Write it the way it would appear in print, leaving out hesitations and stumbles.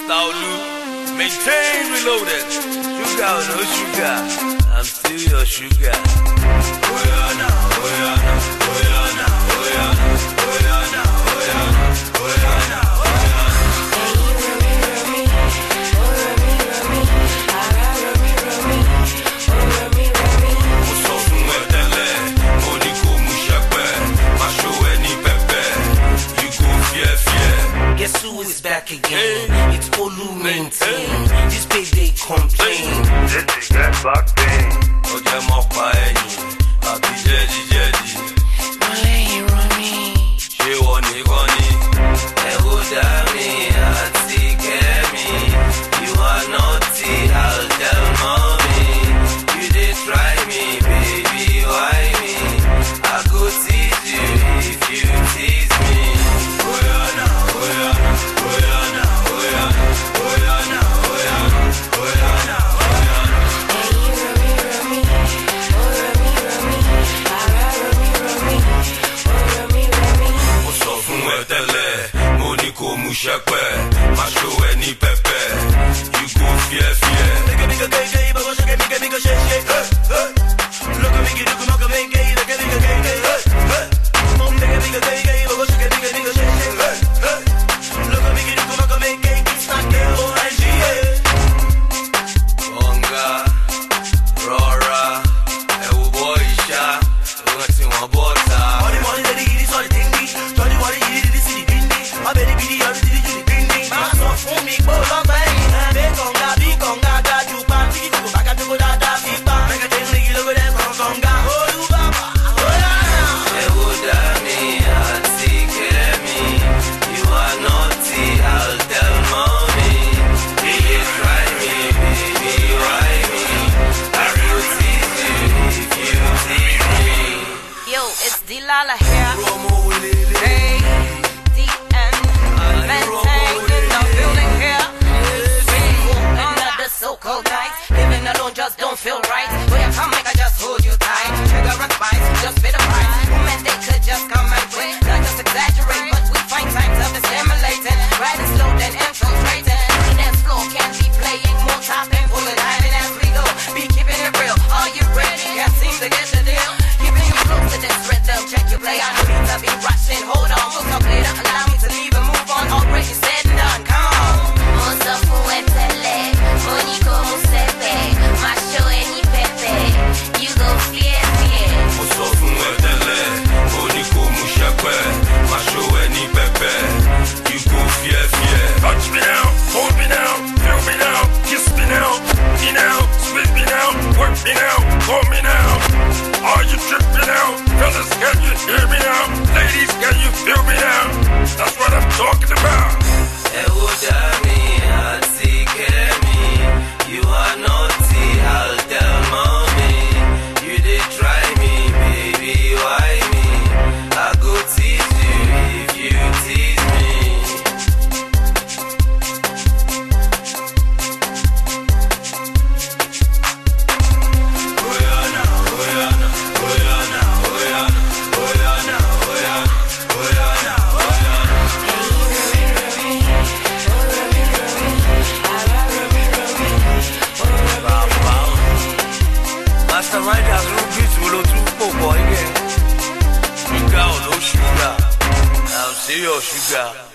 Olu, maintain reloaded. Sugar or no sugar, I'm still your sugar. Oyana, Oyana, Oyana, Oyana, Oyana, Oyana, Oyana, Oyana. Mo sọ fún ẹ tẹ́lẹ̀, mo ní kó mú ṣẹ́pẹ́, má ṣó ẹ ní pẹ́pẹ́, you go fear. Guess who is back again? It's Olu maintain. This baby complain. This is that back pain. Ó jẹ́ mọ́ pa ẹ̀yìn, àbí jẹ́díjẹ́dí. Malay Rami. Ṣé wọ́n nìkan ni? Ẹ ó dá mi àti kẹ́mi. You are naughty, I'll tell mommy. You dey try me, baby, why me? I go tease you if you tease me. Oyana, Oyana, Oyana, Oyana, Oyana, Oyana, Oyana, Oyana. Mo sọ fún ẹ tẹ́lẹ̀, mo ní kó mú ṣẹ́pẹ́, má ṣó ẹ ní pẹ́pẹ́, you go fear. Bonga, Rora, ẹ wo bọ́ ìṣá, òun tí wọ́n bọ́ ta. Ẹ wo dá mi àti kẹ́mi, you are naughty, I'll tell mommy. You dey try me, baby, why me? I will tease you if you tease me. Yo, it's Delilah here. Hey, DN, maintain in the building here. Another so-called night, living alone just don't feel right. Boy, I come make I just hold you tight. Trigger and spice, just fit a price. Women, they could just come and play, not just exaggerate, but we find time to be stimulating. Riding slow, then infiltrating. The dance floor can't be playing more top and full of diving as we go. Be keeping it real. Are you ready? Can't seem to get the deal. Keeping you close to this rhythm. Check your play. I don't need to be rushing. Hold on, we'll talk later. Allow me to leave and move on. Already said and done. Come on. Mozo fuetele, moniko musepe, macho eni pepe, you go fear. Mo sọ fún ẹ tẹ́lẹ̀, mo ní kó mú ṣẹ́pẹ́, má ṣó ẹ ní pẹ́pẹ́, you go fear. Touch me now, hold me now, feel me now, kiss me now, me now, spit me now, work me now, call me now. Are you tripping now? Fellas, can you hear me now? Ladies, can you feel me now? That's what I'm talking about. Ẹ wo dá mi àti kẹ́mi, you are naughty, I'll tell mommy. You dey try me, baby, why me? I go tease you if you tease me. Oyana, Oyana, Oyana, Oyana, Oyana, Oyana, Oyana, Oyana. Master Riders Rubies will do for boy again. Sugar or no sugar, I'm serious sugar.